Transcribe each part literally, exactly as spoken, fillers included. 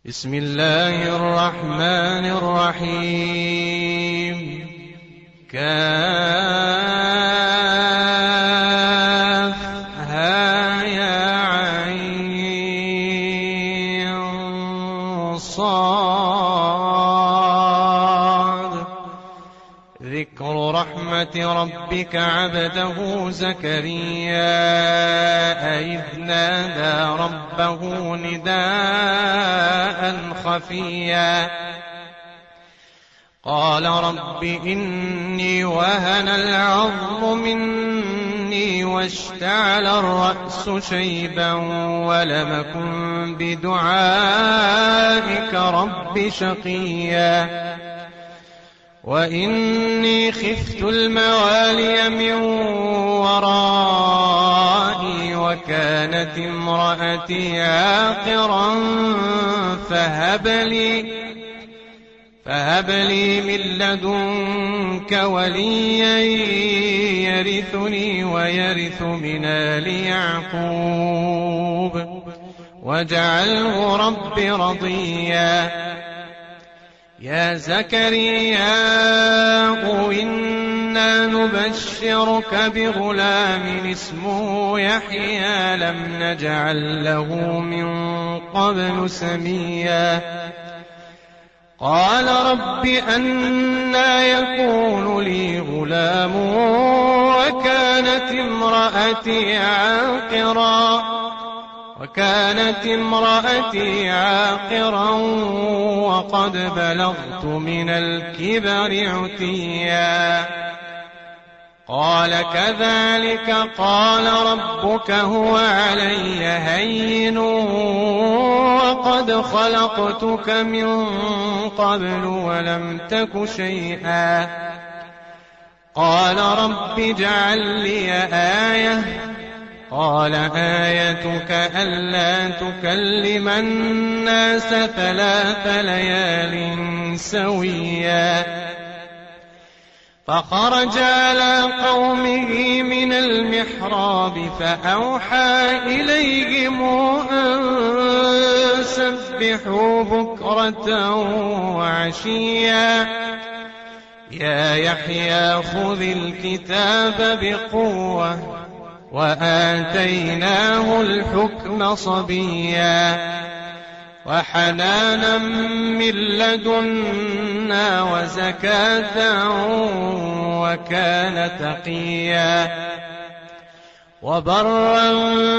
بسم الله الرحمن الرحيم. كافها يا عين صاد. ذكر رحمة ربك عبده زكريا إذ نادى ربه نداء خفيا قال رب إني وهن العظم مني واشتعل الرأس شيبا ولم أكن بدعائك رب شقيا وإني خفت الموالي من ورائي وكانت امرأتي عاقرا فهب لي فهب لي من لدنك وليا يرثني ويرث من آل يعقوب واجعله رب رضيا. يا زكريا إنا نبشرك بغلام اسمه يحيى لم نجعل له من قبل سميا. قال رب أنى يكون لي غلام وكانت امرأتي عاقرا وكانت امرأتي عاقرا وقد بلغت من الكبر عتيا. قال كذلك قال ربك هو علي هين وقد خلقتك من قبل ولم تك شيئا. قال رب اجعل لي آية. قال آيتك ألا تكلم الناس ثلاث ليال سويا. فخرج على قومه من المحراب فأوحى إليهم أن سبحوا بكرة وعشيا. يا يحيى خذ الكتاب بقوة وآتيناه الحكم صبيا وحنانا من لدنا وزكاة وكان تقيا وبرا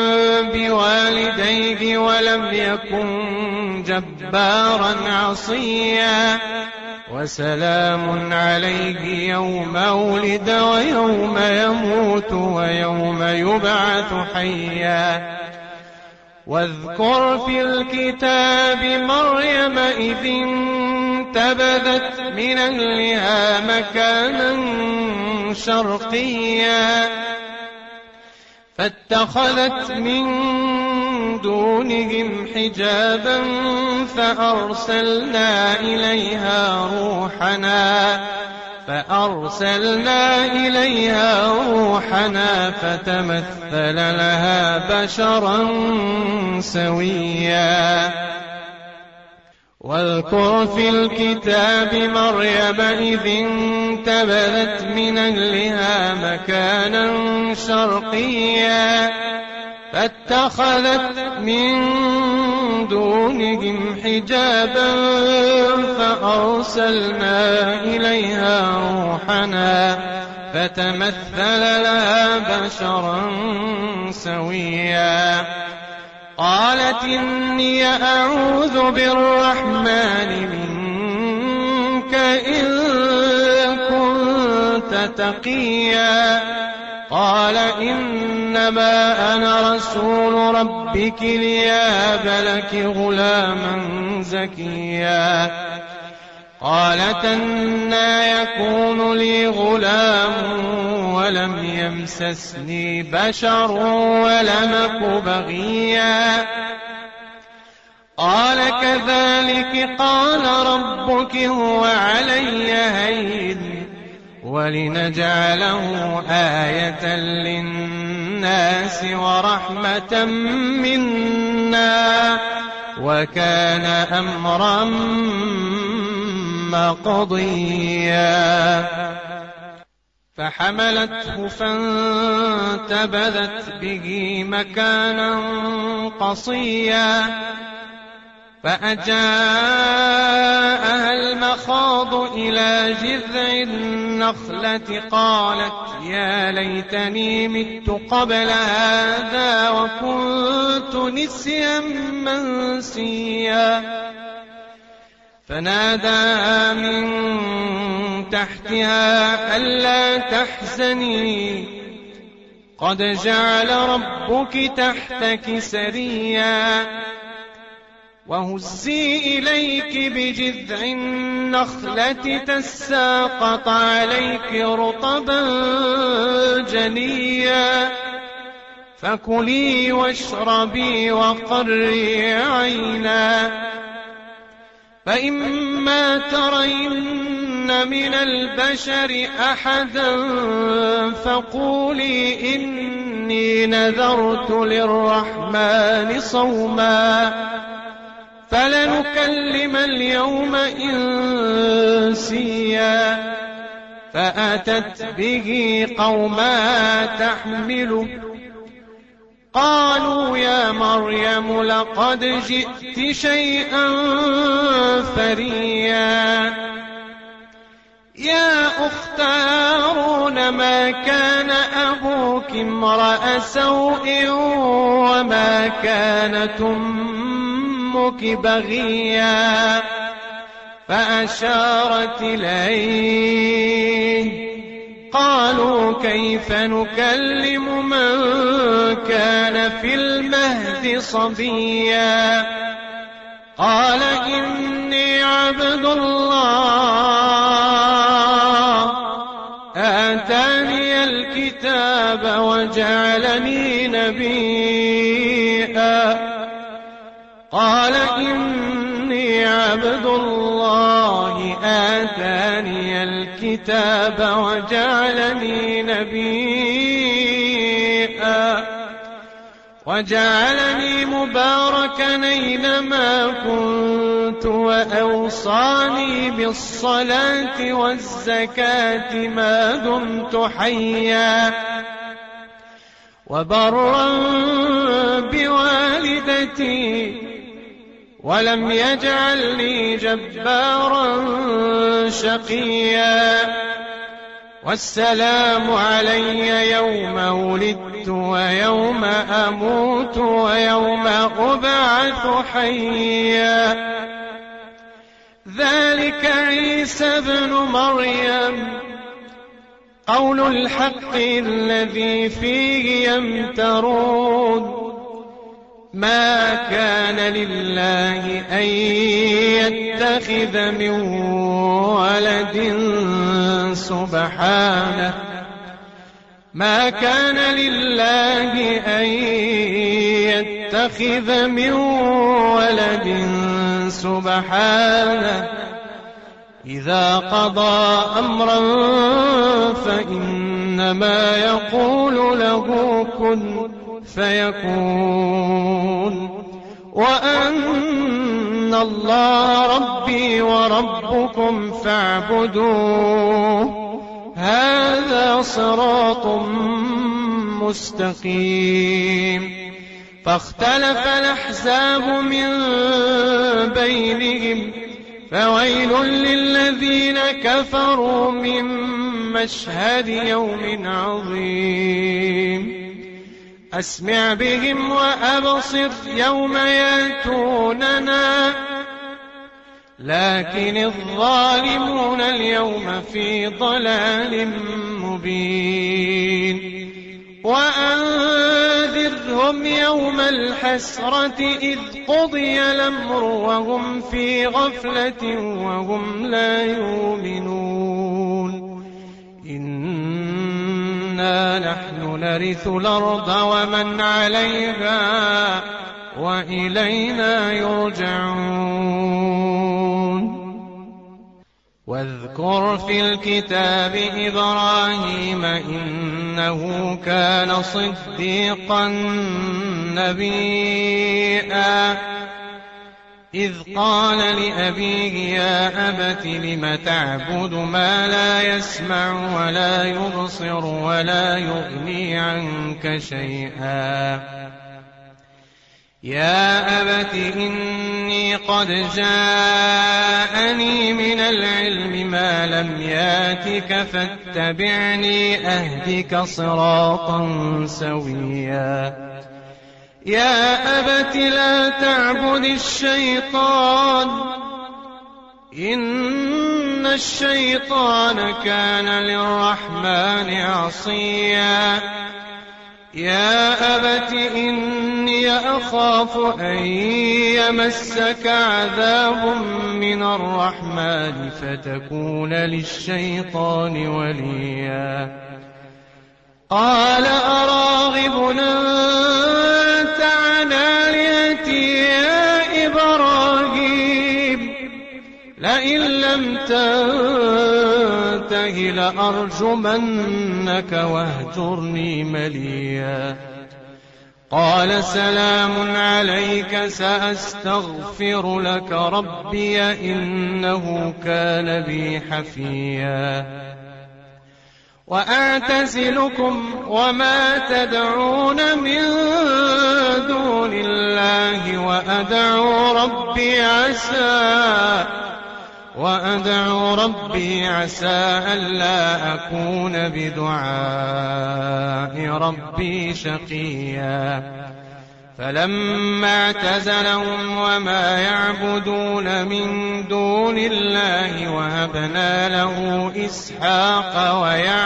بوالديه ولم يكن جبارا عصيا. وسلام عليه يوم ولد ويوم يموت ويوم يبعث حيا. واذكر في الكتاب مريم إذ انتبذت من أهلها مكانا شرقيا فاتخذت من دونهم حجابا فأرسلنا إليها روحنا فأرسلنا إليها روحنا فتمثل لها بشرا سويا. واذكر في الكتاب مريم إذ انتبذت من أهلها مكانا شرقيا فاتخذت من دونهم حجابا فأرسلنا إليها روحنا فتمثل لها بشرا سويا. قالت إني أعوذ بالرحمن منك إن كنت تقيا. قال إنما أنا رسول ربك ليهب لك غلاما زكيا. قالت أنى يكون لي غلام ولم يمسسني بشر ولم أك بغيا. قال كذلك قال ربك هو علي هين ولنجعله آية للناس ورحمة منا وكان أمرا مقضيا. فحملته فانتبذت به مكانا قصيا فأجاءها المخاض إلى جذع النخلة قالت يا ليتني مت قبل هذا وكنت نسيا منسيا. فناداها من تحتها ألا تحزني قد جعل ربك تحتك سريا وهزي إليك بجذع النخلة تساقط عليك رطبا جنيا فكلي واشربي وقري عينا فإما ترين من البشر أحدا فقولي إني نذرت للرحمن صوما فلنكلم اليوم إنسيا. فأتت به قومها تحمله قالوا يا مريم لقد جئت شيئا فريا. يا أخت هارون ما كان أبوك امرأ سوء وما كانت أمك بغيا. فأشارت إليه قالوا كيف نكلم من كان في المهد صبيا. قال إني عبد الله آتاني الكتاب وجعلني نبيا. قال إني عبد الله آتاني الكتاب وجعلني نبيا وجعلني مباركا أينما كنت وأوصاني بالصلاة والزكاة ما دمت حيا وبرا بوالدتي ولم يجعلني جبارا شقيا. والسلام علي يوم ولدت ويوم أموت ويوم أبعث حيا. ذلك عيسى ابن مريم قول الحق الذي فيه يمترون. ما كان لله أن يتخذ من ولد سبحانه ما كان لله أن يتخذ من ولد سبحانه إذا قضى أمرا فإنما يقول له كن فيكون وأن الله ربي وربكم فاعبدوه هذا صراط مستقيم. فاختلف الأحزاب من بينهم فويل للذين كفروا من مشهد يوم عظيم. أسمع بهم وأبصر يوم يأتوننا لكن الظالمون اليوم في ضلال مبين. وأنذرهم يوم الحسرة إذ قضي الأمر وهم في غفلة وهم لا يؤمنون. إنا نحن نرث الأرض ومن عليها وإلينا يرجعون. واذكر في الكتاب إبراهيم إنه كان صديقا نبيا إذ قال لأبيه يا أبت لم تعبد ما لا يسمع ولا يبصر ولا يغني عنك شيئا يا أبت إني قد جاءني من العلم ما لم ياتك فاتبعني أهدك صراطا سويا يا أبت لا تعبد الشيطان إن الشيطان كان للرحمن عصيا يا أبت إني أخاف أن يمسك عذاب من الرحمن فتكون للشيطان وليا قال أراغب أنت عن آلهتي يا إبراهيم لئن لم تنته لأرجمنك واهجرني مليا قال سلام عليك سأستغفر لك ربي إنه كان بي حفيا وأعتزلكم وما تدعون من دون الله وأدعو ربي عسى وأدعو ربي عسى ألا أكون بدعاء ربي شقيا فلما اعتزلهم وما يعبدون من دون الله وهبنا له إسحاق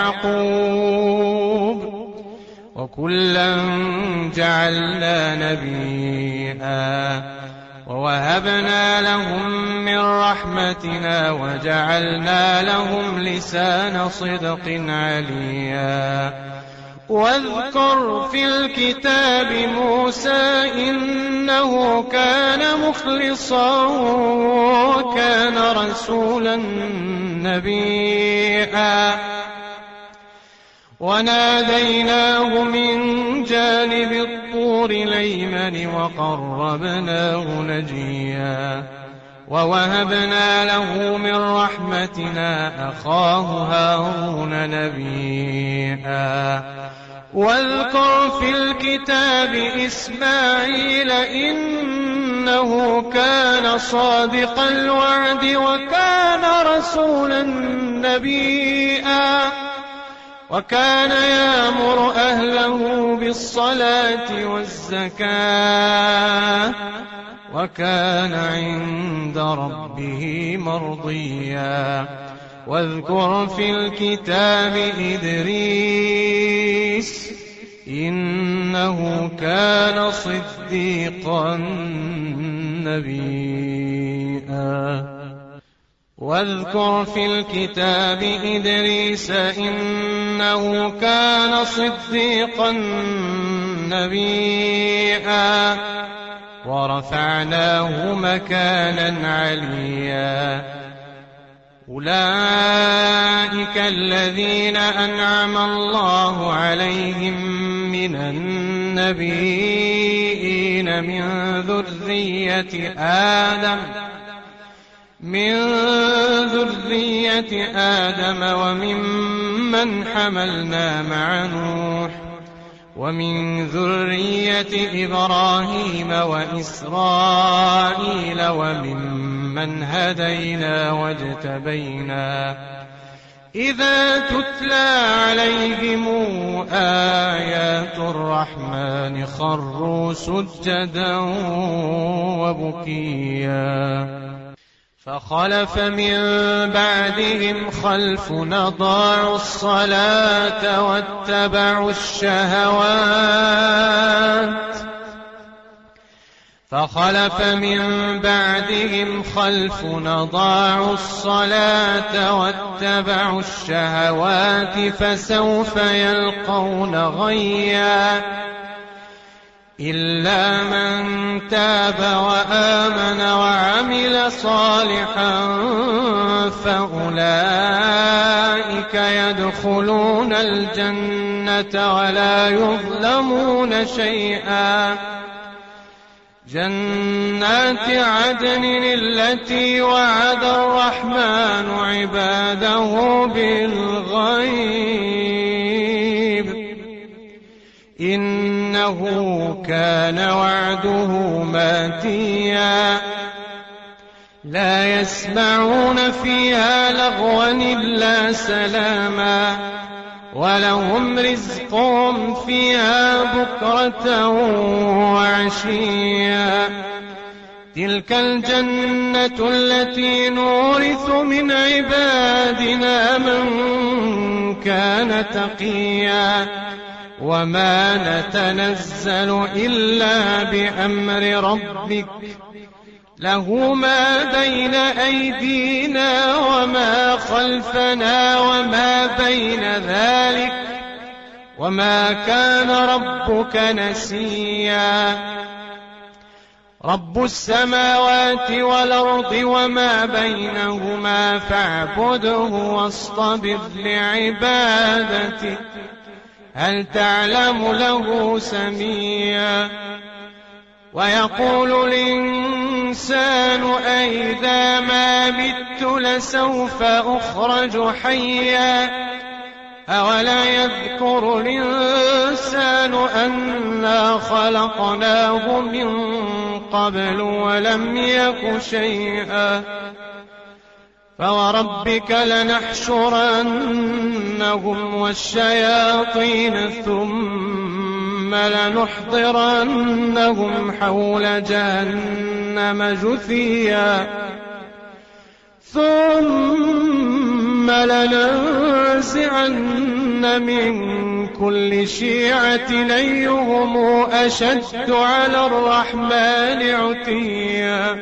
ويعقوب وكلا جعلنا نبيا ووهبنا لهم من رحمتنا وجعلنا لهم لسان صدق عليا واذكر في الكتاب موسى إنه كان مخلصا وكان رسولا نبيا وناديناه من جانب الطور الأيمن وقربناه نجيا ووهبنا له من رحمتنا أخاه هارون نبيا واذكر في الكتاب إسماعيل إنه كان صادق الوعد وكان رسولا نبيا وكان يأمر أهله بالصلاة والزكاة وكان عند ربه مرضيا واذكر في الكتاب إدريس إنه كان صديقا نبيا واذكر في الكتاب إدريس إنه كان صديقا نبيا ورفعناه مكانا عليا أولئك الذين أنعم الله عليهم من النبيين من ذرية آدم من ذرية آدم وممن حملنا مع نوح ومن ذرية إبراهيم وإسرائيل وممن هدينا واجتبينا إذا تتلى عليهم آيات الرحمن خروا سجدا وبكيا فخلف من بعدهم خلف أضاعوا الصلاة واتبعوا الشهوات فخلف من بعدهم خلف أضاعوا الصلاة واتبعوا الشهوات فسوف يلقون غيا إلا من تاب وآمن وعمل صالحا فأولئك يدخلون الجنة ولا يظلمون شيئا جنات عدن التي وعد الرحمن عباده بالغيب إنه كان وعده ماتيا لا يسمعون فيها لغوا إلا سلاما ولهم رزقهم فيها بكرة وعشيا تلك الجنة التي نورث من عبادنا من كان تقيا وما نتنزل إلا بأمر ربك له ما بين أيدينا وما خلفنا وما بين ذلك وما كان ربك نسيا رب السماوات والأرض وما بينهما فاعبده واصطبر لعبادته هل تعلم له سميا ويقول الإنسان أئذا ما مت لسوف أخرج حيا أولا يذكر الإنسان أنا خلقناه من قبل ولم يك شيئا فوربك لنحشرنهم والشياطين ثم لنحضرنهم حول جهنم جثيا ثم لننزعن من كل شيعة أيهم أشد على الرحمن عتيا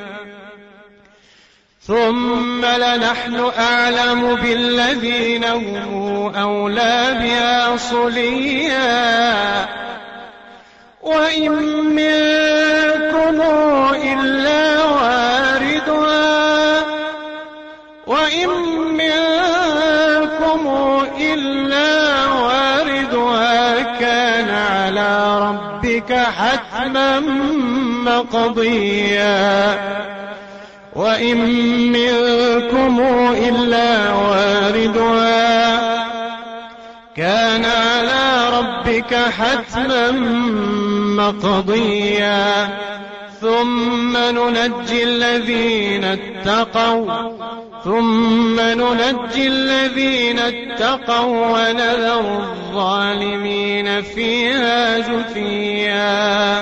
ثم لنحن أعلم بالذين هم أولى بها صليا وإن منكم إلا واردها وإن منكم إلا واردها كان على ربك حتما مقضيا وإن منكم إلا واردها كان على ربك حتما مقضيا ثم ننجي الذين اتقوا ثم ننجي الذين اتقوا ونذر الظالمين فيها جثيا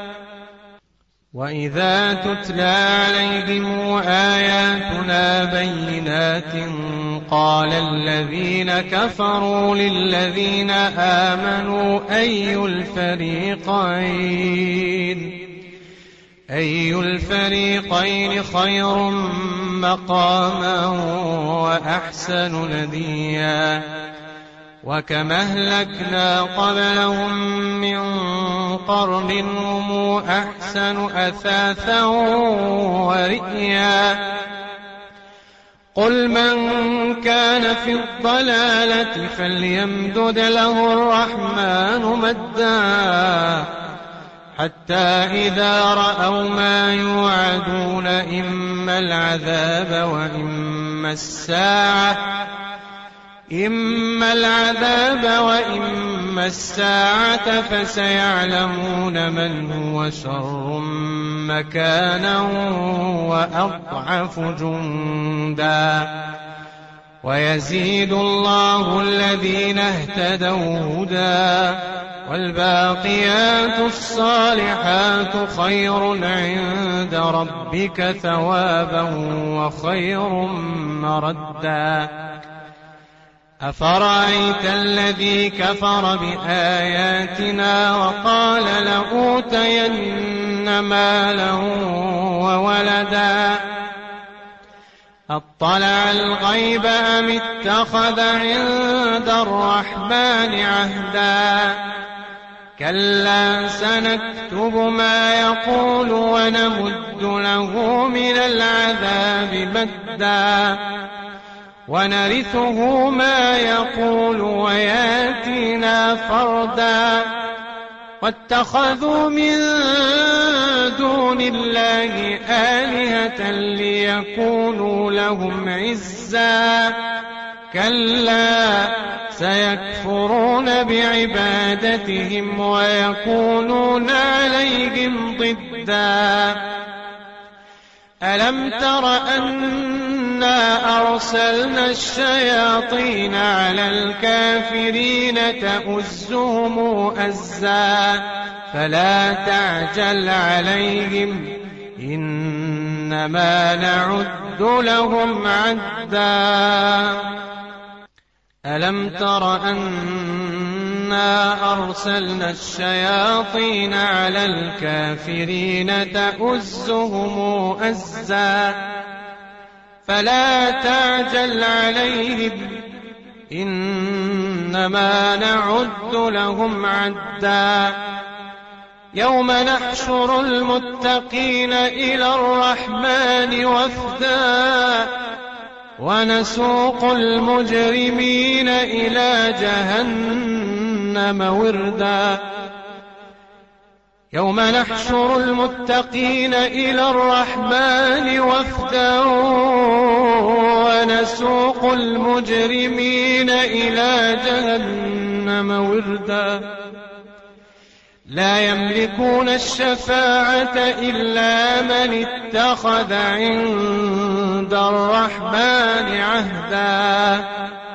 وإذا تتلى عليهم آياتنا بينات قال الذين كفروا للذين آمنوا أي الفريقين أي الفريقين خير مقاما وأحسن نديا وكم أهلكنا قبلهم من قرن هم أحسن أثاثا ورئيا قل من كان في الضلالة فليمدد له الرحمن مدا حتى إذا رأوا ما يوعدون إما العذاب وإما الساعة إما العذاب وإما الساعة فسيعلمون من هو شر مكانا وأضعف جندا ويزيد الله الذين اهتدوا هدى والباقيات الصالحات خير عند ربك ثوابا وخير مردا أفرأيت الذي كفر بآياتنا وقال لأوتين مالا وولدا أطلع الغيب أم اتخذ عند الرحمن عهدا كلا سنكتب ما يقول ونمد له من العذاب مدا ونرثه ما يقول وياتينا فردا واتخذوا من دون الله آلهة ليكونوا لهم عزا كلا سيكفرون بعبادتهم ويكونون عليهم ضدا ألم تر أنا أرسلنا الشياطين على الكافرين تؤزهم أزا فلا تعجل عليهم إنما نعد لهم عدا ألم تر أنا أرسلنا الشياطين على الكافرين تؤزهم أزا فلا تعجل عليهم إنما نعد لهم عدا يوم نحشر المتقين إلى الرحمن وفدا ونسوق المجرمين إلى جهنم وردا يوم نحشر المتقين إلى الرحمن وفدا ونسوق المجرمين إلى جهنم وردا لا يملكون الشفاعة إلا من اتخذ عند الرحمن عهدا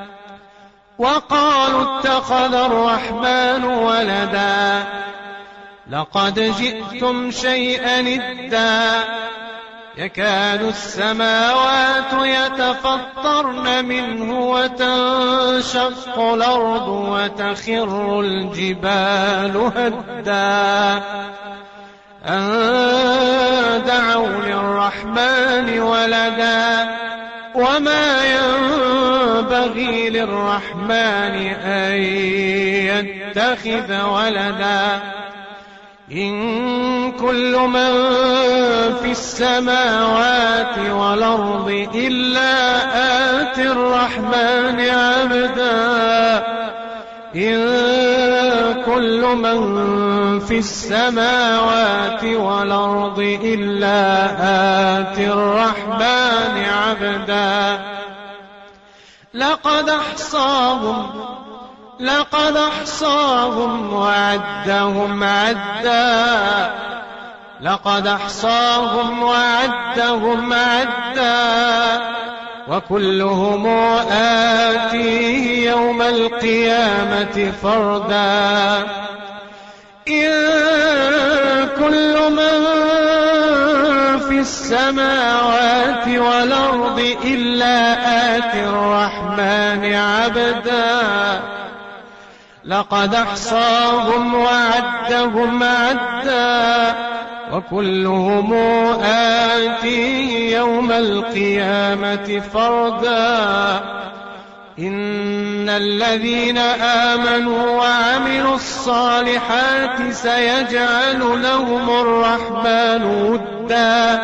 وقالوا اتخذ الرحمن ولدا لقد جئتم شيئا إدا يكاد السماوات يتفطرن منه وتنشق الأرض وتخر الجبال هدا أن دعوا للرحمن ولدا وما ينبغي للرحمن أن يتخذ ولدا إن كل من في السماوات والأرض إلا آتي الرحمن عبدا إن كل من في السماوات والأرض إلا آتي الرحمن عبدا لقد أحصاهم لقد أحصاهم وعدهم عدا لقد أحصاهم وعدهم عدا وكلهم آتيه يوم القيامة فردا إن كل من في السماوات والأرض إلا آتي الرحمن عبدا لقد أحصاهم وعدهم عدا وكلهم آتيه يوم القيامة فردا إن الذين آمنوا وعملوا الصالحات سيجعل لهم الرحمن ودا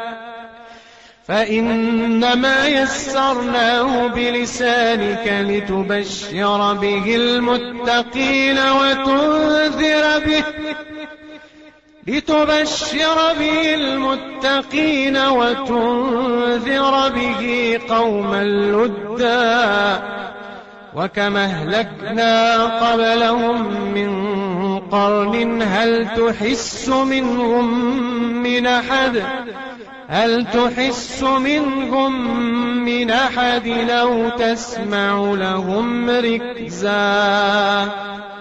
فإنما يسرناه بلسانك لتبشر به المتقين وتنذر به لتبشر به المتقين وتنذر به قوما لدا وكما أهلكنا قبلهم من قرن هل تحس منهم من أحد هل تحس منهم من أحد أو تسمع لهم ركزا